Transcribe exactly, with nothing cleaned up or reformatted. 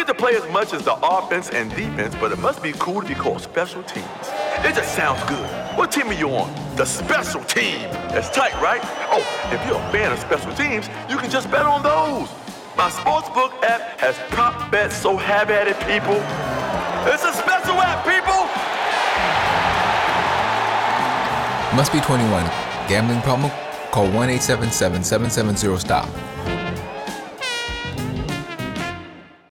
to play as much as the offense and defense, but it must be cool to be called special teams. It just sounds good. What team are you on? The special team. That's tight, right? Oh, if you're a fan of special teams, you can just bet on those. My sportsbook app has prop bets, so have at it, people. It's a special app, people! Must be twenty-one. Gambling problem? Call one eight seven seven, seven seven zero, stop.